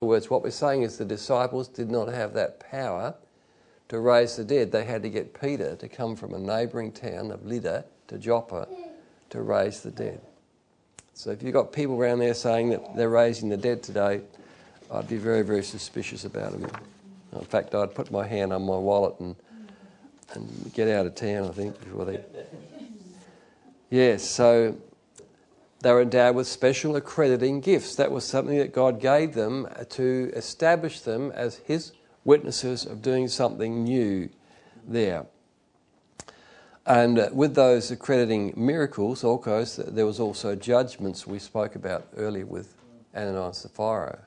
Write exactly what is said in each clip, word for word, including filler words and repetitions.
simple words, what we're saying is the disciples did not have that power to raise the dead. They had to get Peter to come from a neighbouring town of Lydda to Joppa to raise the dead. So if you've got people around there saying that they're raising the dead today, I'd be very, very suspicious about them. In fact, I'd put my hand on my wallet and and get out of town, I think, before they... Yes, so they were endowed with special accrediting gifts. That was something that God gave them to establish them as his witnesses of doing something new there. And uh, with those accrediting miracles, also, there was also judgments we spoke about earlier with Ananias and Sapphira.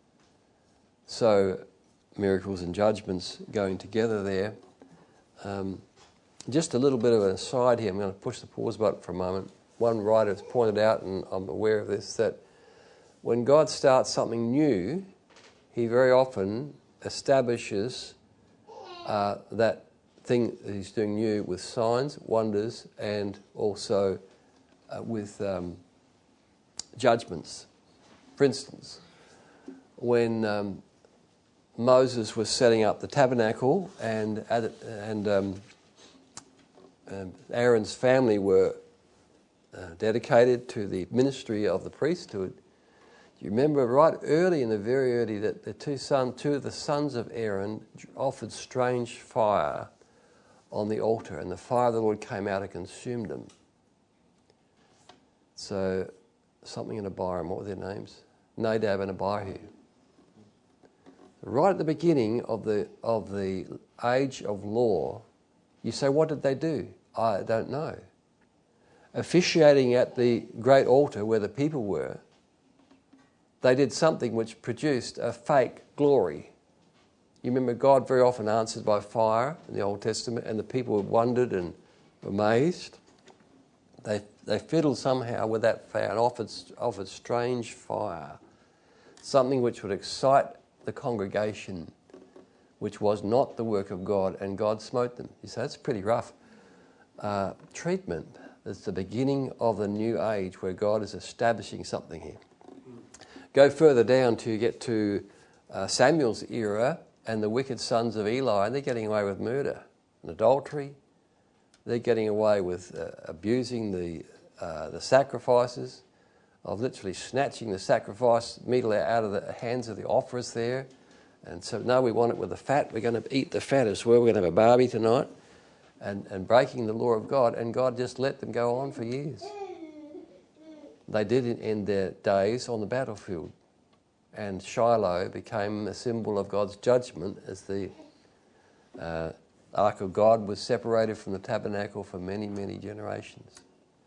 So miracles and judgments going together there. Um, just a little bit of an aside here. I'm going to push the pause button for a moment. One writer has pointed out, and I'm aware of this, that when God starts something new, he very often establishes uh, that thing that he's doing new with signs, wonders, and also uh, with um, judgments. For instance, when um, Moses was setting up the tabernacle and and um, um, Aaron's family were uh, dedicated to the ministry of the priesthood, you remember right early in the very early that the two son, two of the sons of Aaron offered strange fire on the altar, and the fire of the Lord came out and consumed them. So something in Abiram, what were their names? Nadab and Abihu. Right at the beginning of the of the age of law, you say, what did they do? I don't know. Officiating at the great altar where the people were, they did something which produced a fake glory. You remember God very often answered by fire in the Old Testament, and the people wondered and were amazed. They they fiddled somehow with that fire and offered, offered strange fire, something which would excite the congregation, which was not the work of God, and God smote them. You say, that's pretty rough uh, treatment. It's the beginning of the new age where God is establishing something here. Go further down to get to uh, Samuel's era, and the wicked sons of Eli, and they're getting away with murder and adultery. They're getting away with uh, abusing the uh, the sacrifices, of literally snatching the sacrifice meat out of the hands of the offerers there. And so, no, we want it with the fat. We're going to eat the fat as well. We're going to have a barbie tonight. And, and breaking the law of God. And God just let them go on for years. They did end their days on the battlefield. And Shiloh became a symbol of God's judgment as the uh, Ark of God was separated from the tabernacle for many, many generations.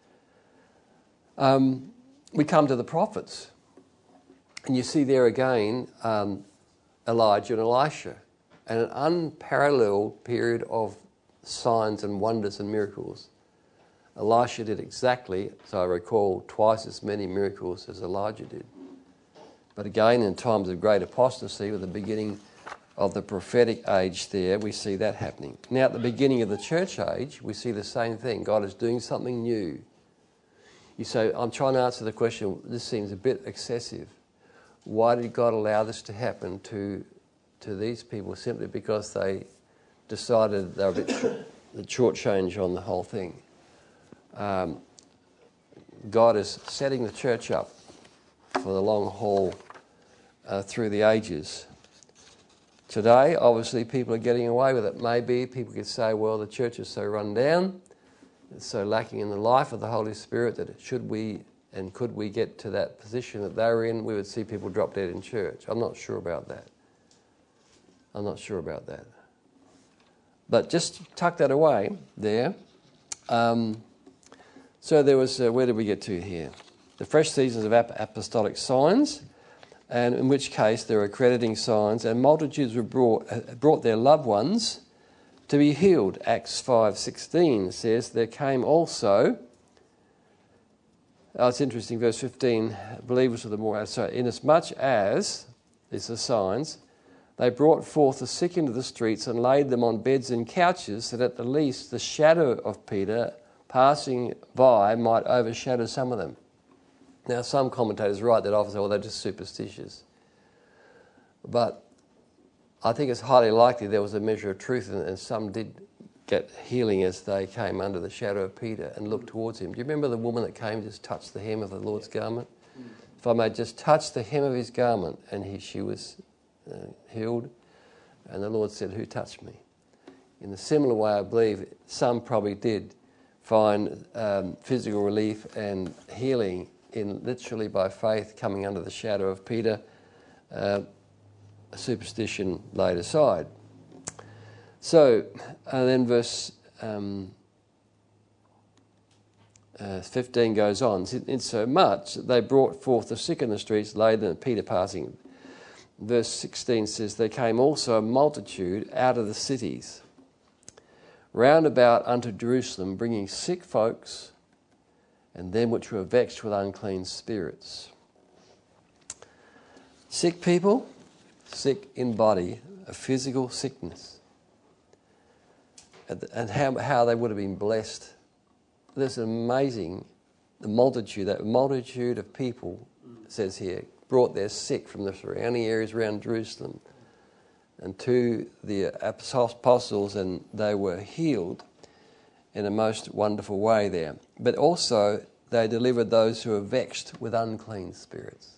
Um... We come to the prophets, and you see there again um, Elijah and Elisha, and an unparalleled period of signs and wonders and miracles. Elisha did exactly, as I recall, twice as many miracles as Elijah did. But again, in times of great apostasy, with the beginning of the prophetic age there, we see that happening. Now, at the beginning of the church age, we see the same thing. God is doing something new. You say, I'm trying to answer the question, this seems a bit excessive. Why did God allow this to happen to to these people? Simply because they decided they were a bit the shortchange on the whole thing. Um, God is setting the church up for the long haul uh, through the ages. Today, obviously, people are getting away with it. Maybe people could say, well, the church is so run down, it's so lacking in the life of the Holy Spirit that should we and could we get to that position that they were in, we would see people drop dead in church. I'm not sure about that. I'm not sure about that. But just tuck that away there. Um, so there was, uh, where did we get to here? The fresh seasons of ap- apostolic signs, and in which case there were accrediting signs, and multitudes were brought, uh, brought their loved ones to be healed. Acts five sixteen says, there came also, oh, it's interesting, verse fifteen, believers of the more, so inasmuch as, these are signs, they brought forth the sick into the streets and laid them on beds and couches, that at the least the shadow of Peter passing by might overshadow some of them. Now, some commentators write that off and say, well, they're just superstitious. but I think it's highly likely there was a measure of truth in it, and some did get healing as they came under the shadow of Peter and looked towards him. Do you remember the woman that came and just touched the hem of the Lord's garment? If I may just touch the hem of his garment, and he, she was uh, healed. And the Lord said, who touched me? In a similar way, I believe some probably did find um, physical relief and healing in literally by faith coming under the shadow of Peter, uh, superstition laid aside. So, and then verse um, uh, fifteen goes on. Insomuch that they brought forth the sick in the streets, laid them, Peter passing. Verse sixteen says, there came also a multitude out of the cities round about unto Jerusalem, bringing sick folks and them which were vexed with unclean spirits. Sick people, sick in body, a physical sickness. And how, how they would have been blessed. There's an amazing, the multitude, that multitude of people, it says here, brought their sick from the surrounding areas around Jerusalem and to the apostles, and they were healed in a most wonderful way there. But also they delivered those who were vexed with unclean spirits.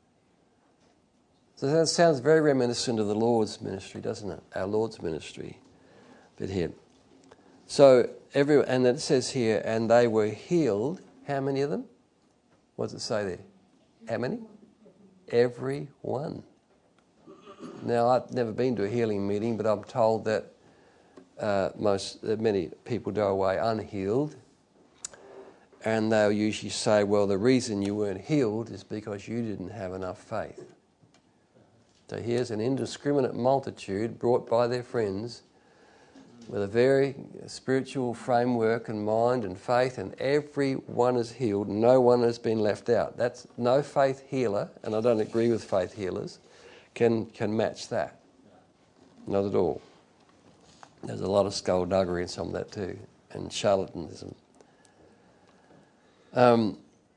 So that sounds very reminiscent of the Lord's ministry, doesn't it? Our Lord's ministry. But here. So, every, and it says here, and they were healed. How many of them? What does it say there? How many? Every one. Now, I've never been to a healing meeting, but I'm told that uh, most, that many people go away unhealed, and they'll usually say, well, the reason you weren't healed is because you didn't have enough faith. So here's an indiscriminate multitude brought by their friends with a very spiritual framework and mind and faith, and everyone is healed. No one has been left out. That's no faith healer, and I don't agree with faith healers, can can match that. Not at all. There's a lot of skullduggery in some of that too, and charlatanism. Um,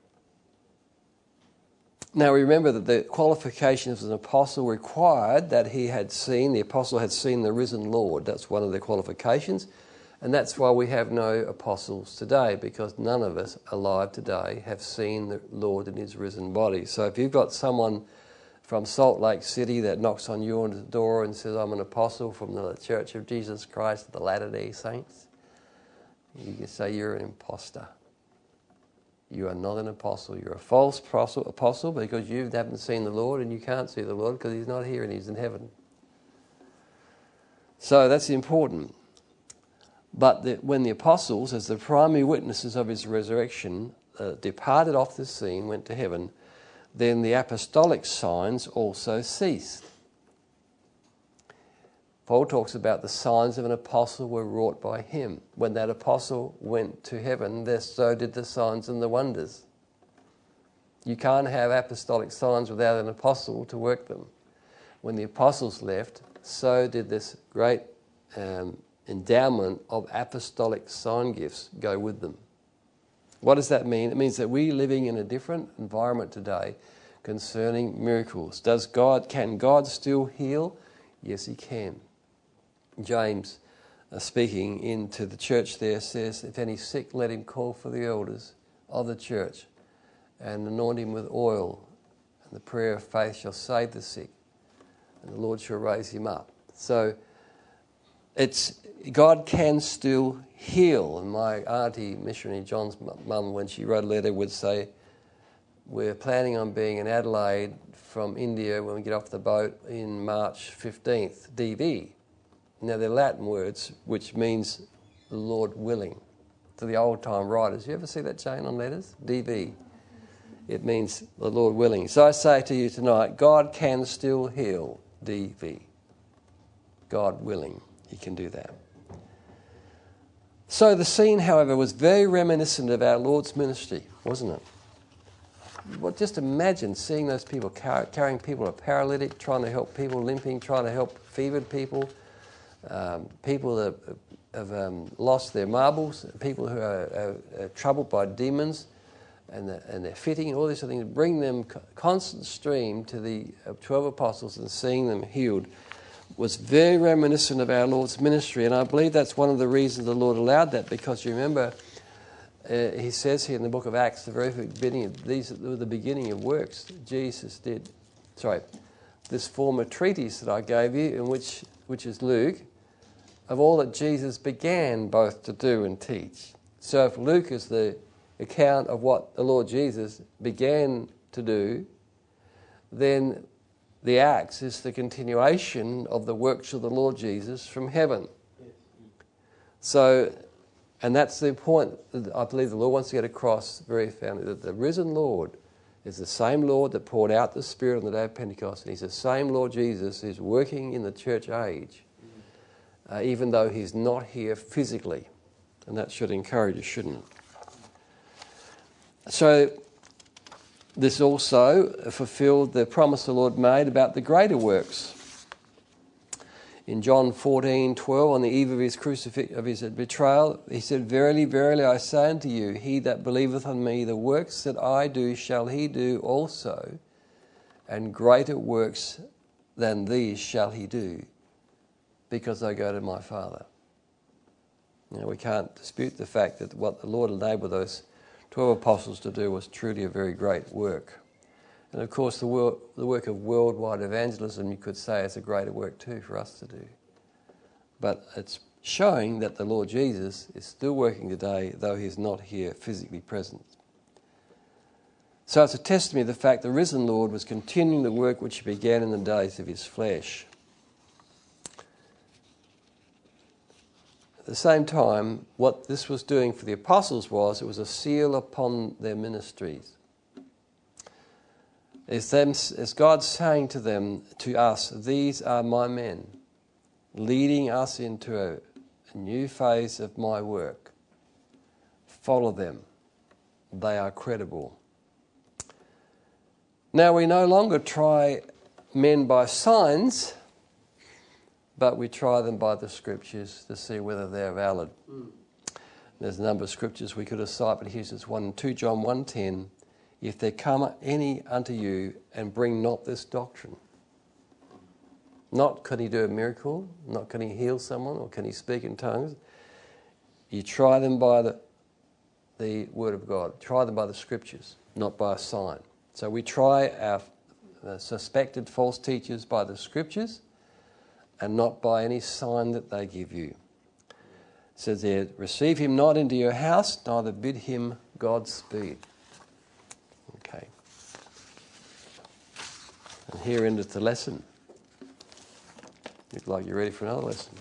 now remember that the qualifications of an apostle required that he had seen, the apostle had seen the risen Lord. That's one of the qualifications. And that's why we have no apostles today, because none of us alive today have seen the Lord in his risen body. So if you've got someone from Salt Lake City that knocks on your door and says, I'm an apostle from the Church of Jesus Christ of the Latter-day Saints, you can say you're an imposter. You are not an apostle. You're a false apostle because you haven't seen the Lord, and you can't see the Lord because he's not here and he's in heaven. So that's important. But the, when the apostles, as the primary witnesses of his resurrection, uh, departed off the scene, went to heaven, then the apostolic signs also ceased. Paul talks about the signs of an apostle were wrought by him. When that apostle went to heaven, there so did the signs and the wonders. You can't have apostolic signs without an apostle to work them. When the apostles left, so did this great um, endowment of apostolic sign gifts go with them. What does that mean? It means that we're living in a different environment today concerning miracles. Does God, can God still heal? Yes, he can. James, uh, speaking into the church there, says, if any sick, let him call for the elders of the church and anoint him with oil, and the prayer of faith shall save the sick, and the Lord shall raise him up. So it's God can still heal. And my auntie, missionary John's mum, when she wrote a letter, would say, we're planning on being in Adelaide from India when we get off the boat in March fifteenth, D V. Now they're Latin words, which means the Lord willing. To the old-time writers, you ever see that, Jane, on letters? D V. It means the Lord willing. So I say to you tonight, God can still heal, D V. God willing, he can do that. So the scene, however, was very reminiscent of our Lord's ministry, wasn't it? Well, just imagine seeing those people car- carrying people who are paralytic, trying to help people limping, trying to help fevered people, um, people that have um, lost their marbles, people who are, are, are troubled by demons, and, the, and their fitting and all these other things, bring them constant stream to the twelve apostles and seeing them healed was very reminiscent of our Lord's ministry. And I believe that's one of the reasons the Lord allowed that, because you remember, uh, he says here in the book of Acts, the very beginning, these were the beginning of works Jesus did. Sorry, this former treatise that I gave you, in which which is Luke, of all that Jesus began both to do and teach. So if Luke is the account of what the Lord Jesus began to do, then the Acts is the continuation of the works of the Lord Jesus from heaven. So, and that's the point that I believe the Lord wants to get across very foundly, that the risen Lord is the same Lord that poured out the Spirit on the day of Pentecost, and He's the same Lord Jesus who's working in the church age, uh, even though He's not here physically. And that should encourage us, shouldn't it? So, this also fulfilled the promise the Lord made about the greater works. In John fourteen twelve, on the eve of his crucifix, of his betrayal, he said, "Verily, verily, I say unto you, he that believeth on me, the works that I do shall he do also, and greater works than these shall he do, because I go to my Father." You know, we can't dispute the fact that what the Lord enabled those twelve apostles to do was truly a very great work. And of course the, world, the work of worldwide evangelism, you could say, is a greater work too for us to do. But it's showing that the Lord Jesus is still working today, though He's not here physically present. So it's a testimony of the fact the risen Lord was continuing the work which He began in the days of His flesh. At the same time, what this was doing for the apostles was, it was a seal upon their ministries. It's, them, it's God saying to them, to us, "These are my men," leading us into a, a new phase of my work. Follow them. They are credible. Now we no longer try men by signs, but we try them by the Scriptures to see whether they're valid. Mm. There's a number of Scriptures we could have cited, but here's this one, two John one ten. "If there come any unto you, and bring not this doctrine." Not can he do a miracle, not can he heal someone, or can he speak in tongues. You try them by the, the Word of God. Try them by the Scriptures, not by a sign. So we try our uh, suspected false teachers by the Scriptures, and not by any sign that they give you. It says there, "Receive him not into your house, neither bid him Godspeed." Okay. And here endeth the lesson. Look like you're ready for another lesson.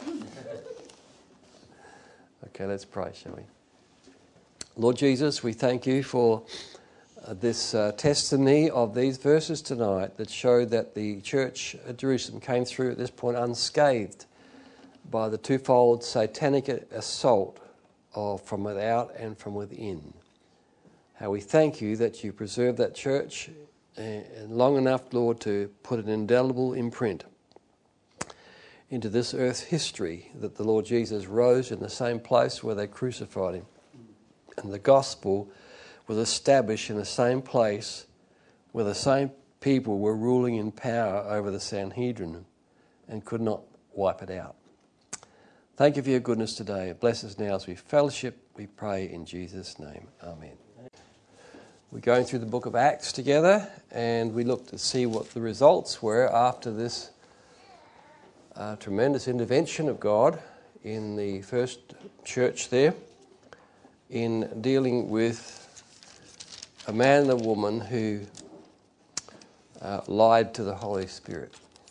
Okay, let's pray, shall we? Lord Jesus, we thank you for Uh, this uh, testimony of these verses tonight that showed that the church at Jerusalem came through at this point unscathed by the twofold satanic assault of from without and from within. How we thank you that you preserved that church uh, long enough, Lord, to put an indelible imprint into this earth's history, that the Lord Jesus rose in the same place where they crucified him, and the gospel was established in the same place where the same people were ruling in power over the Sanhedrin and could not wipe it out. Thank you for your goodness today. Bless us now as we fellowship, we pray in Jesus' name. Amen. We're going through the book of Acts together, and we look to see what the results were after this uh, tremendous intervention of God in the first church there in dealing with a man and a woman who uh, lied to the Holy Spirit.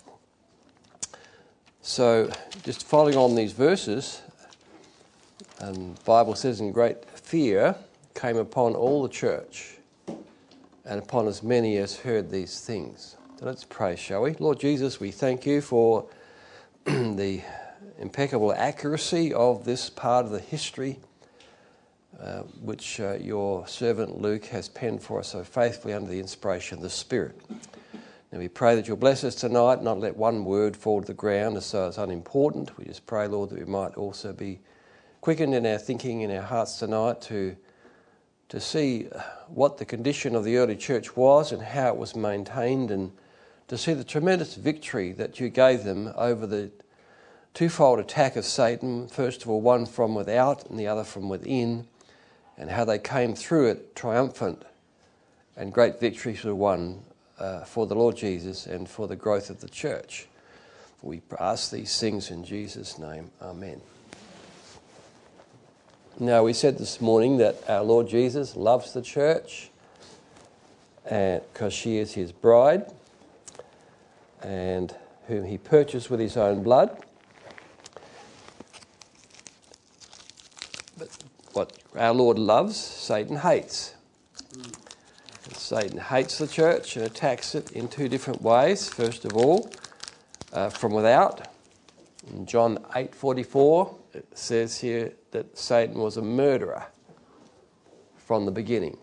So, just following on these verses, um, the Bible says, "In great fear came upon all the church, and upon as many as heard these things." So let's pray, shall we? Lord Jesus, we thank you for the impeccable accuracy of this part of the history Uh, which uh, your servant Luke has penned for us so faithfully under the inspiration of the Spirit. And we pray that you'll bless us tonight, not let one word fall to the ground as though it's unimportant. We just pray, Lord, that we might also be quickened in our thinking, in our hearts tonight to to see what the condition of the early church was and how it was maintained, and to see the tremendous victory that you gave them over the twofold attack of Satan, first of all one from without and the other from within, and how they came through it triumphant, and great victories were won uh, for the Lord Jesus and for the growth of the church. We ask these things in Jesus' name. Amen. Now, we said this morning that our Lord Jesus loves the church because she is his bride, and whom he purchased with his own blood. But what our Lord loves, Satan hates. And Satan hates the church and attacks it in two different ways. First of all, uh, from without. In John eight forty-four, it says here that Satan was a murderer from the beginning.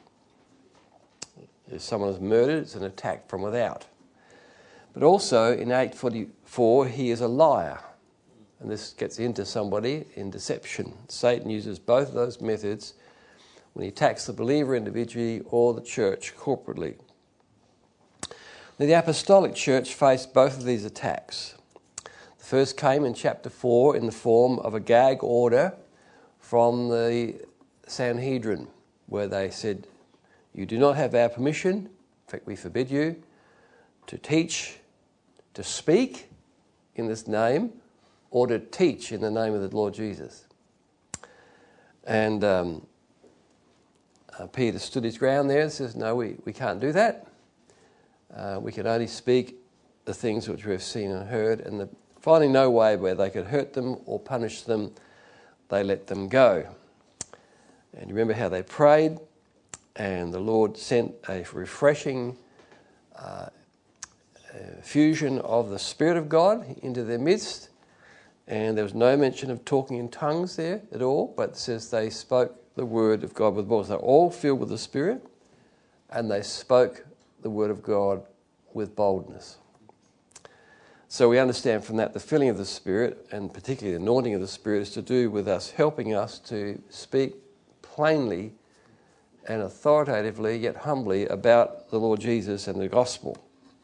If someone is murdered, it's an attack from without. But also in eight forty-four, he is a liar. And this gets into somebody in deception. Satan uses both of those methods when he attacks the believer individually or the church corporately. Now, the apostolic church faced both of these attacks. The first came in chapter four in the form of a gag order from the Sanhedrin, where they said, you do not have our permission, in fact we forbid you, to teach, to speak in this name, or to teach in the name of the Lord Jesus. And um, uh, Peter stood his ground there and says, no, we, we can't do that. Uh, we can only speak the things which we have seen and heard, and the, finding no way where they could hurt them or punish them, they let them go. And you remember how they prayed, and the Lord sent a refreshing uh, fusion of the Spirit of God into their midst, and there was no mention of talking in tongues there at all, but it says they spoke the word of God with boldness. They were all filled with the Spirit, and they spoke the word of God with boldness. So we understand from that the filling of the Spirit, and particularly the anointing of the Spirit, is to do with us helping us to speak plainly and authoritatively, yet humbly, about the Lord Jesus and the gospel.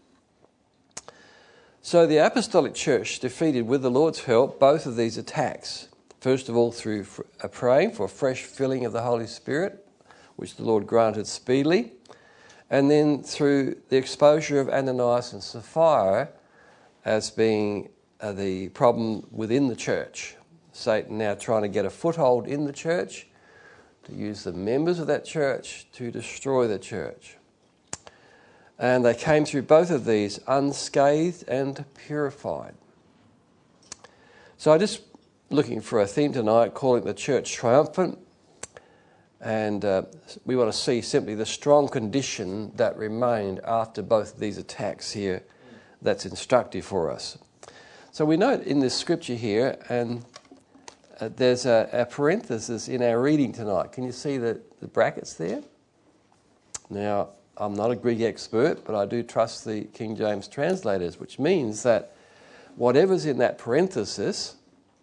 So the apostolic church defeated, with the Lord's help, both of these attacks. First of all, through a praying for a fresh filling of the Holy Spirit, which the Lord granted speedily, and then through the exposure of Ananias and Sapphira as being uh, the problem within the church. Satan now trying to get a foothold in the church, to use the members of that church to destroy the church. And they came through both of these unscathed and purified. So I'm just looking for a theme tonight, calling the church triumphant. And uh, we want to see simply the strong condition that remained after both of these attacks here. That's instructive for us. So we note in this scripture here, and uh, there's a, a parenthesis in our reading tonight. Can you see the, the brackets there? Now, I'm not a Greek expert, but I do trust the King James translators, which means that whatever's in that parenthesis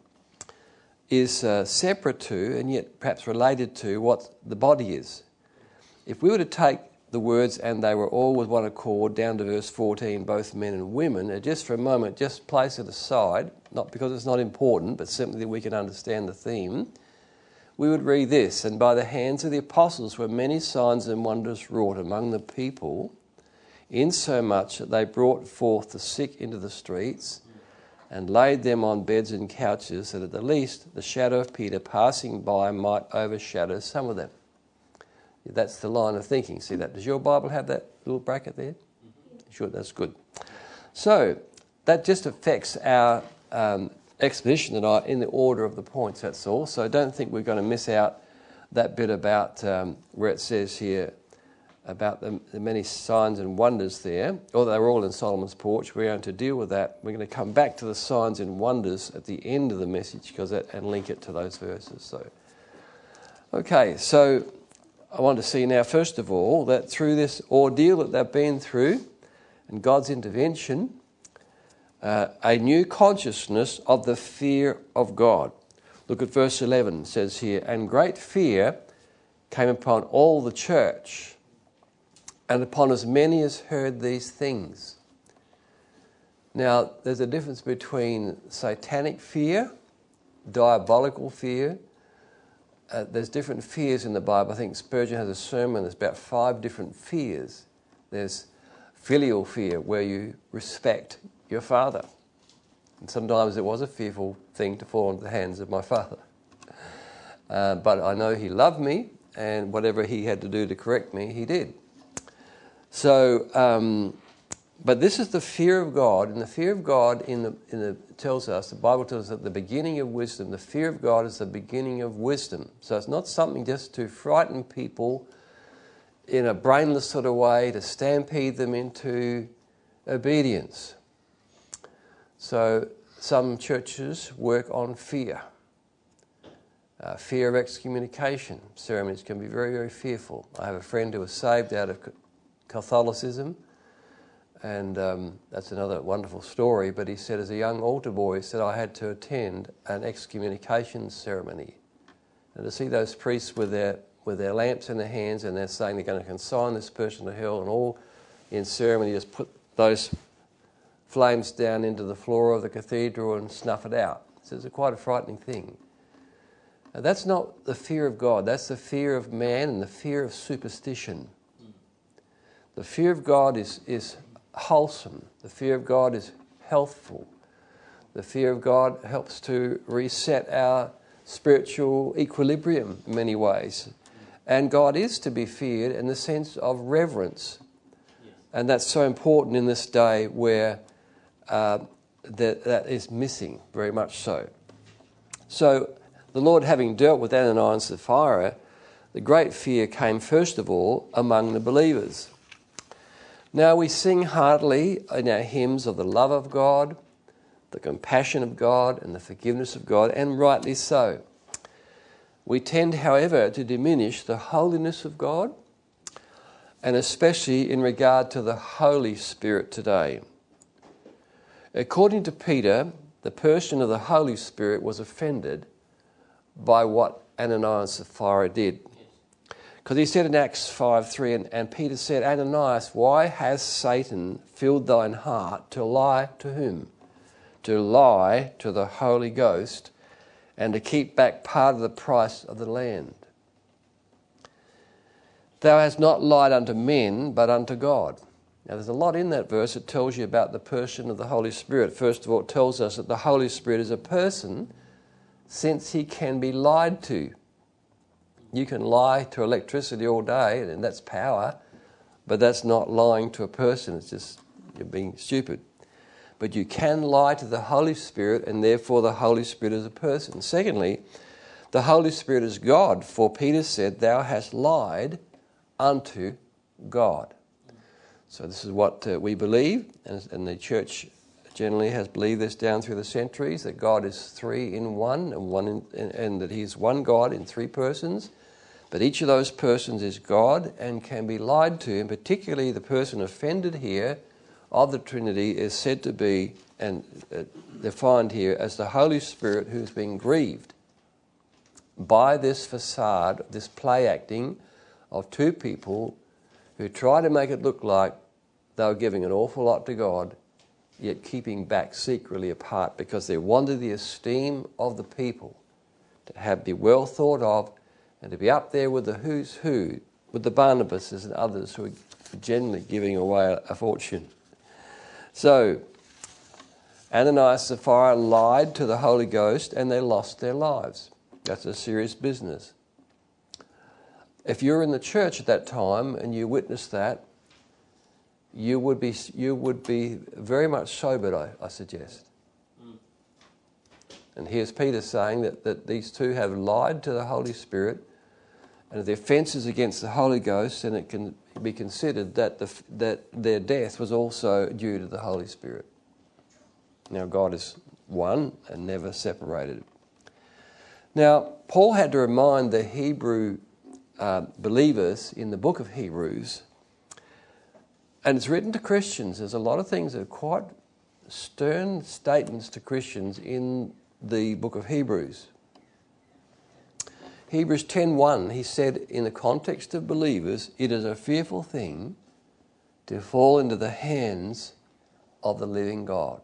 is uh, separate to, and yet perhaps related to, what the body is. If we were to take the words, and they were all with one accord, down to verse fourteen, both men and women, and just for a moment, just place it aside, not because it's not important, but simply that we can understand the theme, we would read this, and by the hands of the apostles were many signs and wonders wrought among the people, insomuch that they brought forth the sick into the streets, and laid them on beds and couches, that at the least the shadow of Peter passing by might overshadow some of them. That's the line of thinking. See that? Does your Bible have that little bracket there? Mm-hmm. Sure, that's good. So that just affects our um, exposition tonight in the order of the points, that's all. So I don't think we're going to miss out that bit about um, where it says here about the, the many signs and wonders there. Although they were all in Solomon's porch, we're going to deal with that. We're going to come back to the signs and wonders at the end of the message because that, and link it to those verses. So, okay, so I want to see now, first of all, that through this ordeal that they've been through and God's intervention, uh, a new consciousness of the fear of God. Look at verse eleven, it says here, and great fear came upon all the church, and upon as many as heard these things. Now, there's a difference between satanic fear, diabolical fear. Uh, there's different fears in the Bible. I think Spurgeon has a sermon, there's about five different fears. There's filial fear, where you respect your father. And sometimes it was a fearful thing to fall into the hands of my father. Uh, but I know he loved me, and whatever he had to do to correct me, he did. So, um, but this is the fear of God, and the fear of God in the, in the tells us, the Bible tells us, at the beginning of wisdom, the fear of God is the beginning of wisdom. So it's not something just to frighten people in a brainless sort of way, to stampede them into obedience. So some churches work on fear. Uh, fear of excommunication. Ceremonies can be very, very fearful. I have a friend who was saved out of Catholicism, and um, that's another wonderful story, but he said as a young altar boy, he said, I had to attend an excommunication ceremony. And to see those priests with their with their lamps in their hands, and they're saying they're going to consign this person to hell, and all in ceremony just put those flames down into the floor of the cathedral and snuff it out. So it's a quite a frightening thing. Now, that's not the fear of God. That's the fear of man and the fear of superstition. The fear of God is, is wholesome. The fear of God is healthful. The fear of God helps to reset our spiritual equilibrium in many ways. And God is to be feared in the sense of reverence. And that's so important in this day where uh, that, that is missing, very much so. So the Lord, having dealt with Ananias and Sapphira, the great fear came first of all among the believers. Now we sing heartily in our hymns of the love of God, the compassion of God, and the forgiveness of God, and rightly so. We tend, however, to diminish the holiness of God, and especially in regard to the Holy Spirit today. According to Peter, the person of the Holy Spirit was offended by what Ananias and Sapphira did. Because he said in Acts five three, and, and Peter said, Ananias, why has Satan filled thine heart to lie to whom? To lie to the Holy Ghost, and to keep back part of the price of the land. Thou hast not lied unto men, but unto God. Now there's a lot in that verse that tells you about the person of the Holy Spirit. First of all, it tells us that the Holy Spirit is a person, since he can be lied to. You can lie to electricity all day, and that's power, but that's not lying to a person. It's just you're being stupid. But you can lie to the Holy Spirit, and therefore the Holy Spirit is a person. Secondly, the Holy Spirit is God, for Peter said, thou hast lied unto God. So this is what uh, we believe, and, and the church generally has believed this down through the centuries, that God is three in one, and one in, and, and that he is one God in three persons. But each of those persons is God and can be lied to, and particularly the person offended here of the Trinity is said to be, and uh, defined here, as the Holy Spirit who's been grieved by this facade, this play acting of two people who try to make it look like they were giving an awful lot to God, yet keeping back secretly apart because they wanted the esteem of the people, to have be well thought of and to be up there with the who's who, with the Barnabases and others who are generally giving away a fortune. So, Ananias and Sapphira lied to the Holy Ghost and they lost their lives. That's a serious business. If you're in the church at that time and you witnessed that, you would be you would be very much sobered, I, I suggest. Mm. And here's Peter saying that, that these two have lied to the Holy Spirit, and if the offence is against the Holy Ghost, then it can be considered that the, that their death was also due to the Holy Spirit. Now God is one and never separated. Now Paul had to remind the Hebrew uh, believers in the book of Hebrews, and it's written to Christians. There's a lot of things that are quite stern statements to Christians in the book of Hebrews. Hebrews ten one, he said, in the context of believers, it is a fearful thing to fall into the hands of the living God.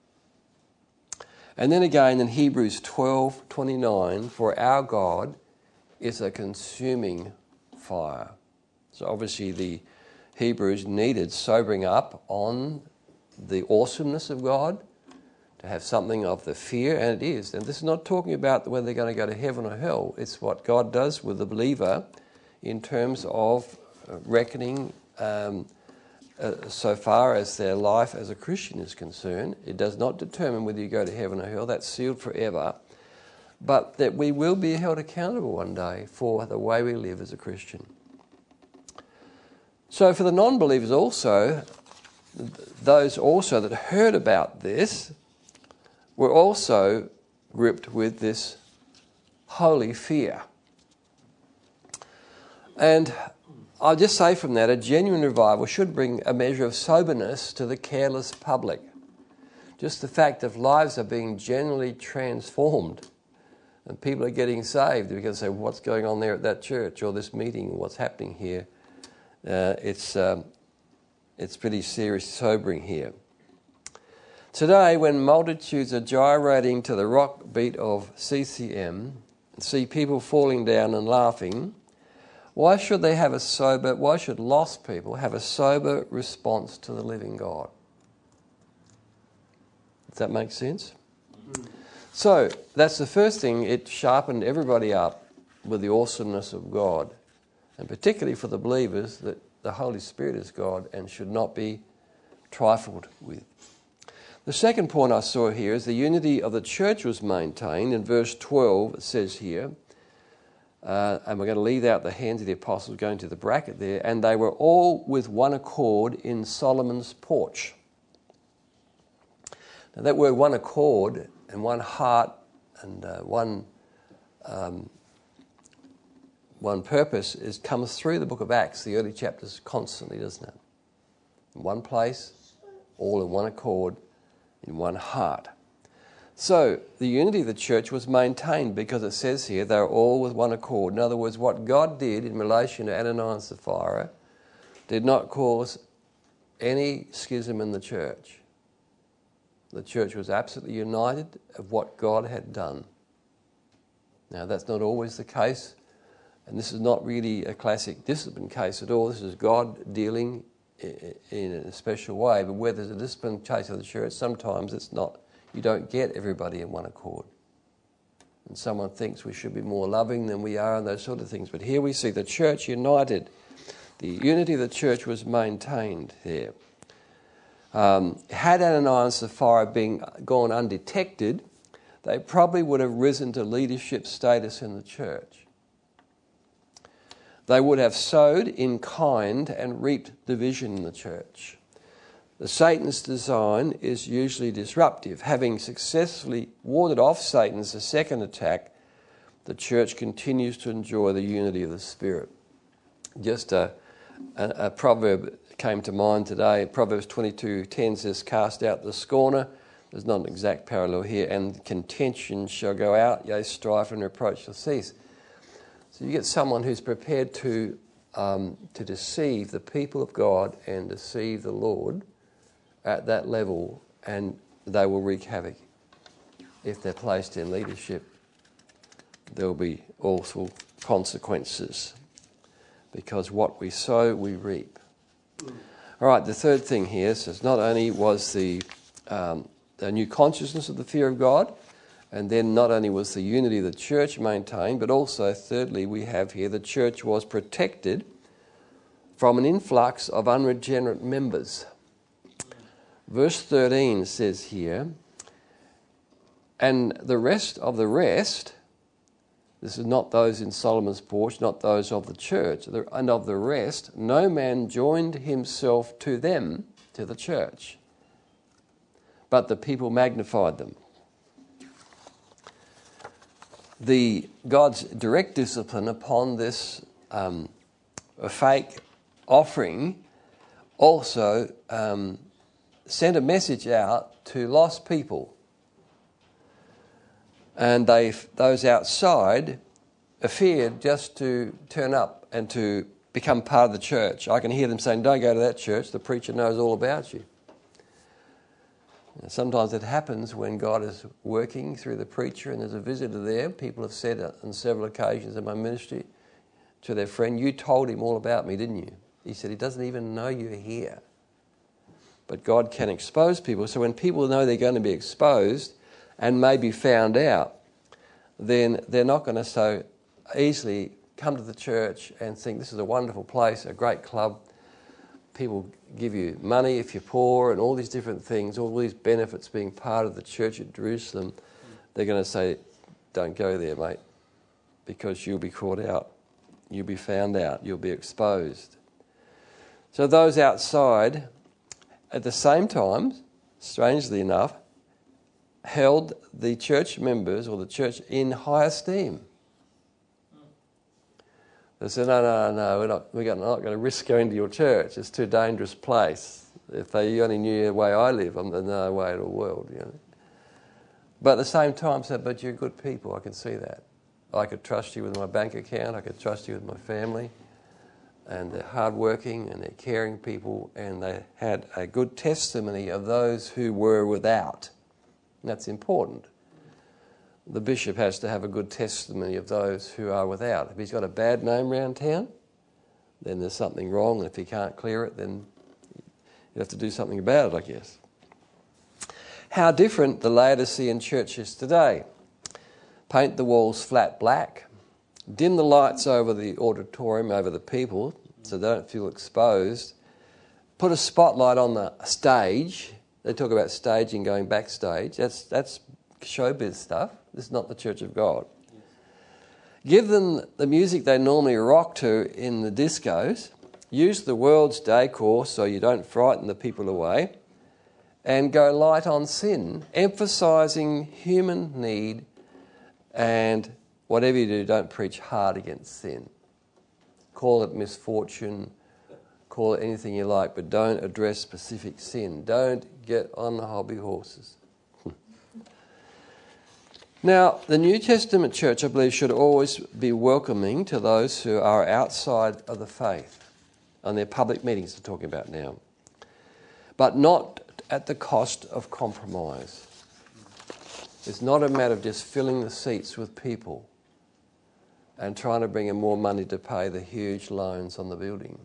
And then again in Hebrews twelve twenty-nine, for our God is a consuming fire. So obviously the Hebrews needed sobering up on the awesomeness of God, to have something of the fear, and it is. And this is not talking about whether they're going to go to heaven or hell. It's what God does with the believer in terms of reckoning um, uh, so far as their life as a Christian is concerned. It does not determine whether you go to heaven or hell. That's sealed forever. But that we will be held accountable one day for the way we live as a Christian. So for the non-believers also, those also that heard about this were also gripped with this holy fear. And I'll just say from that, a genuine revival should bring a measure of soberness to the careless public. Just the fact that lives are being generally transformed and people are getting saved because they say, what's going on there at that church or this meeting, or what's happening here? Uh, it's, um, it's pretty serious, sobering here. Today, when multitudes are gyrating to the rock beat of C C M, and see people falling down and laughing, why should they have a sober, why should lost people have a sober response to the living God? Does that make sense? Mm-hmm. So, that's the first thing. It sharpened everybody up with the awesomeness of God, and particularly for the believers that the Holy Spirit is God and should not be trifled with. The second point I saw here is the unity of the church was maintained. In verse twelve it says here, uh, and we're going to leave out the hands of the apostles going to the bracket there, and they were all with one accord in Solomon's porch. Now that word one accord and one heart and uh, one um, one purpose is comes through the book of Acts, the early chapters, constantly, doesn't it? In one place, all in one accord, in one heart. So the unity of the church was maintained because it says here they were all with one accord. In other words, what God did in relation to Ananias and Sapphira did not cause any schism in the church. The church was absolutely united of what God had done. Now that's not always the case, and this is not really a classic discipline case at all. This is God dealing in a special way, but where there's a discipline case of the church, sometimes it's not. You don't get everybody in one accord. And someone thinks we should be more loving than we are and those sort of things. But here we see the church united. The unity of the church was maintained there. Um, had Ananias and Sapphira been gone undetected, they probably would have risen to leadership status in the church. They would have sowed in kind and reaped division in the church. The Satan's design is usually disruptive. Having successfully warded off Satan's second attack, the church continues to enjoy the unity of the Spirit. Just a, a, a proverb came to mind today. Proverbs twenty-two ten says, cast out the scorner. There's not an exact parallel here. And contention shall go out, yea, strife and reproach shall cease. So you get someone who's prepared to um, to deceive the people of God and deceive the Lord at that level, and they will wreak havoc. If they're placed in leadership, there will be awful consequences, because what we sow, we reap. All right, the third thing here says not only was the, um, the new consciousness of the fear of God, and then not only was the unity of the church maintained, but also, thirdly, we have here the church was protected from an influx of unregenerate members. Verse thirteen says here, and the rest of the rest, this is not those in Solomon's porch, not those of the church, and of the rest, no man joined himself to them, to the church, but the people magnified them. The God's direct discipline upon this um, fake offering also um, sent a message out to lost people. And they, those outside feared just to turn up and to become part of the church. I can hear them saying, don't go to that church, the preacher knows all about you. And sometimes it happens when God is working through the preacher and there's a visitor there. People have said on several occasions in my ministry to their friend, you told him all about me, didn't you? He said, he doesn't even know you're here. But God can expose people. So when people know they're going to be exposed and may be found out, then they're not going to so easily come to the church and think this is a wonderful place, a great club. People give you money if you're poor and all these different things, all these benefits being part of the church at Jerusalem. They're going to say, don't go there, mate, because you'll be caught out. You'll be found out. You'll be exposed. So those outside, at the same time, strangely enough, held the church members or the church in high esteem. They said, no, no, no, we're not, we're not going to risk going to your church. It's too dangerous place. If they only knew the way I live, I'm the no way in the world. You know. But at the same time, said, but you're good people, I can see that. I could trust you with my bank account, I could trust you with my family. And they're hardworking and they're caring people, and they had a good testimony of those who were without. And that's important. The bishop has to have a good testimony of those who are without. If he's got a bad name around town, then there's something wrong. And if he can't clear it, then you have to do something about it, I guess. How different the Laodicean church is today. Paint the walls flat black. Dim the lights over the auditorium, over the people, so they don't feel exposed. Put a spotlight on the stage. They talk about staging, going backstage. That's that's showbiz stuff. This is not the Church of God. Yes. Give them the music they normally rock to in the discos. Use the world's decor so you don't frighten the people away. And go light on sin, emphasising human need, and whatever you do, don't preach hard against sin. Call it misfortune, call it anything you like, but don't address specific sin. Don't get on the hobby horses. Now, the New Testament church, I believe, should always be welcoming to those who are outside of the faith. And their public meetings we're talking about now. But not at the cost of compromise. It's not a matter of just filling the seats with people and trying to bring in more money to pay the huge loans on the building.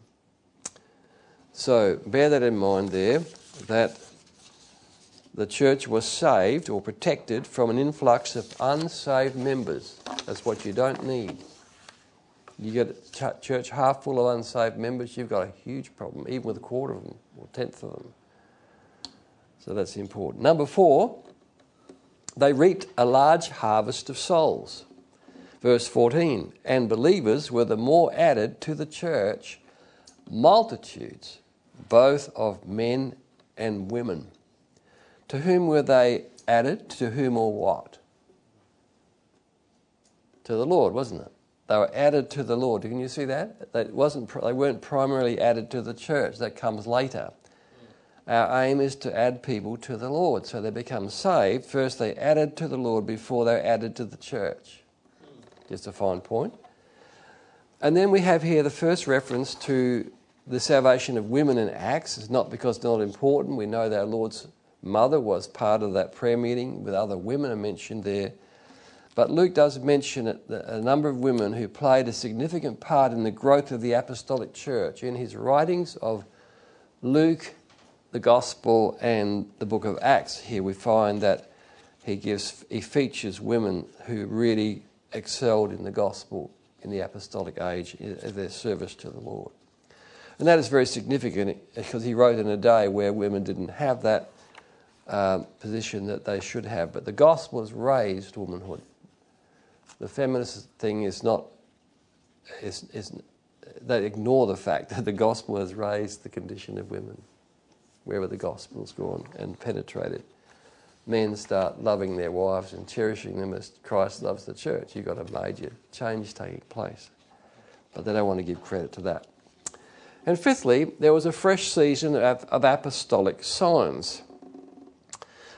So bear that in mind there, that the church was saved or protected from an influx of unsaved members. That's what you don't need. You get a church half full of unsaved members, you've got a huge problem, even with a quarter of them or a tenth of them. So that's important. Number four, they reaped a large harvest of souls. Verse fourteen, and believers were the more added to the church, multitudes, both of men and women. To whom were they added? To whom or what? To the Lord, wasn't it? They were added to the Lord. Can you see that? They, wasn't, they weren't primarily added to the church. That comes later. Our aim is to add people to the Lord. So they become saved. First they added to the Lord before they're added to the church. Just a fine point. And then we have here the first reference to the salvation of women in Acts. It's not because it's not important. We know that our Lord's mother was part of that prayer meeting with other women are mentioned there. But Luke does mention it, a number of women who played a significant part in the growth of the apostolic church. In his writings of Luke, the Gospel, and the book of Acts, here we find that he gives he features women who really excelled in the Gospel in the apostolic age in their service to the Lord. And that is very significant because he wrote in a day where women didn't have that um, position that they should have. But the Gospel has raised womanhood. The feminist thing is not, is, is, they ignore the fact that the gospel has raised the condition of women, wherever the gospel's gone and penetrated. Men start loving their wives and cherishing them as Christ loves the church. You've got a major change taking place. But they don't want to give credit to that. And fifthly, there was a fresh season of, of apostolic signs.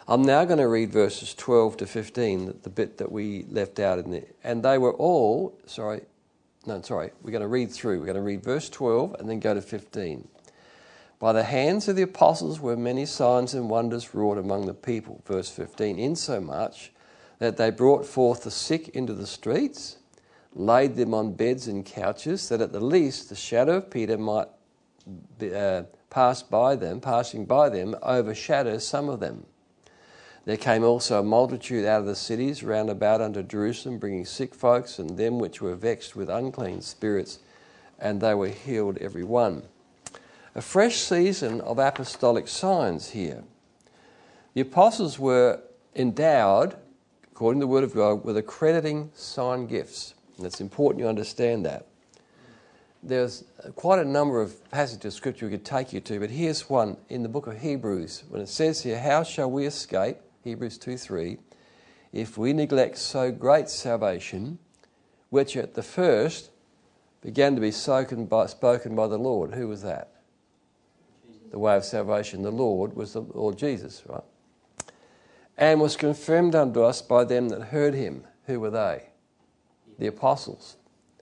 I'm now going to read verses twelve to fifteen, the bit that we left out in there. And they were all, sorry, no, sorry, we're going to read through. We're going to read verse twelve and then go to fifteen. By the hands of the apostles were many signs and wonders wrought among the people. Verse fifteen, insomuch that they brought forth the sick into the streets, laid them on beds and couches, that at the least the shadow of Peter might be, uh, pass by them, passing by them, overshadow some of them. There came also a multitude out of the cities round about unto Jerusalem, bringing sick folks and them which were vexed with unclean spirits, and they were healed every one. A fresh season of apostolic signs here. The apostles were endowed, according to the Word of God, with accrediting sign gifts. And it's important you understand that. There's quite a number of passages of Scripture we could take you to, but here's one in the book of Hebrews, when it says here, how shall we escape, Hebrews two three, if we neglect so great salvation, which at the first began to be spoken by, spoken by the Lord. Who was that? The way of salvation, the Lord, was the Lord Jesus, right? And was confirmed unto us by them that heard him. Who were they? The apostles.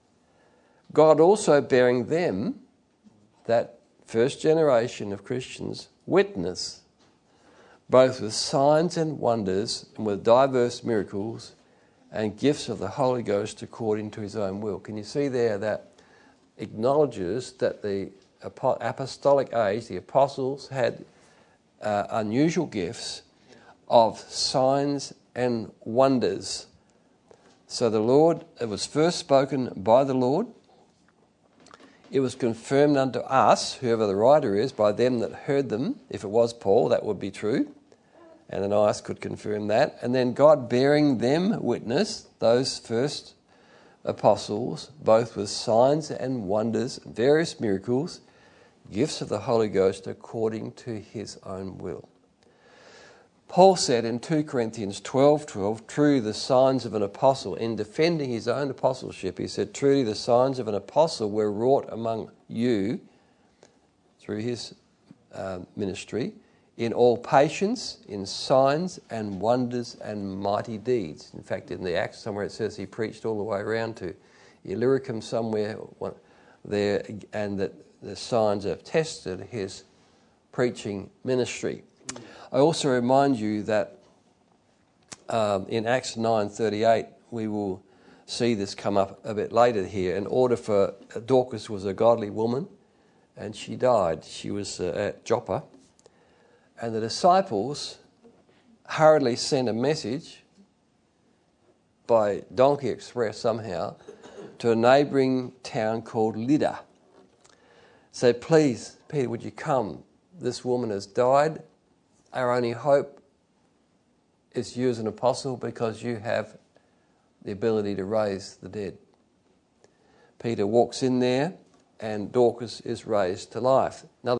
God also bearing them, that first generation of Christians, witness, both with signs and wonders, and with diverse miracles, and gifts of the Holy Ghost according to his own will. Can you see there that acknowledges that the apostolic age, the apostles had uh, unusual gifts of signs and wonders. So the Lord, it was first spoken by the Lord. It was confirmed unto us, whoever the writer is, by them that heard them. If it was Paul, that would be true. Ananias could confirm that. And then God bearing them witness, those first apostles, both with signs and wonders, various miracles, gifts of the Holy Ghost according to his own will. Paul said in two Corinthians twelve twelve, truly the signs of an apostle, in defending his own apostleship, he said, truly the signs of an apostle were wrought among you through his uh, ministry, in all patience, in signs and wonders and mighty deeds. In fact, in the Acts somewhere it says he preached all the way around to Illyricum somewhere there, and that the signs have tested his preaching ministry. I also remind you that um, in Acts nine thirty-eight, we will see this come up a bit later here. In order for, Dorcas was a godly woman, and she died. She was uh, at Joppa. And the disciples hurriedly sent a message by donkey express somehow to a neighbouring town called Lydda. Said, please, Peter, would you come? This woman has died. Our only hope is you as an apostle because you have the ability to raise the dead. Peter walks in there and Dorcas is raised to life. Now,